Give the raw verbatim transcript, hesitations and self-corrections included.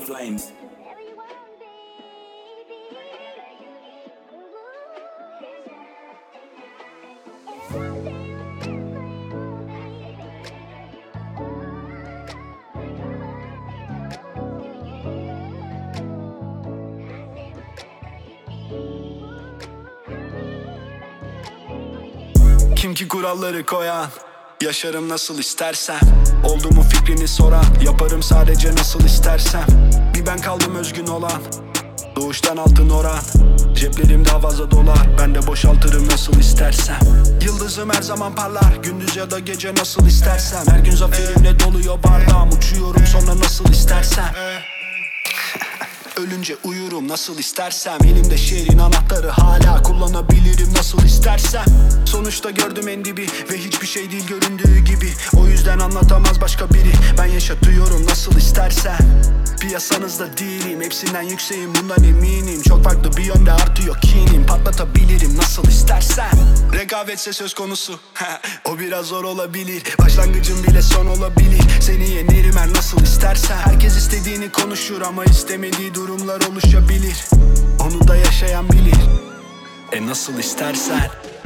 flames. Kim ki kuralları koyan, yaşarım nasıl istersem. Oldu mu fikrini soran, yaparım sadece nasıl istersem. Bir ben kaldım özgün olan, doğuştan altın oran. Ceplerimde fazla dolar, ben de boşaltırım nasıl istersem. Yıldızım her zaman parlar, gündüz ya da gece nasıl istersem. Her gün zaferimle doluyor bardağım, uçuyorum sonra nasıl istersem. Ölünce uyurum nasıl istersem. Elimde şehrin anahtarı, hala kullanabilirim nasıl istersem. Sonuçta gördüm en dibi ve hiçbir şey değil göründüğü gibi. O yüzden anlatamaz başka biri, ben yaşatıyorum nasıl istersem. Piyasanızda değilim, hepsinden yükseğim bundan eminim. Çok farklı bir yönde artıyor kinim, patlatabilirim nasıl istersem. Rekabetse söz konusu o biraz zor olabilir, başlangıcım bile son olabilir. Seni yenerim her nasıl istersen. Herkes istediğini konuşur ama istemediği durumlar oluşabilir. Onu da yaşayan bilir, e nasıl istersen.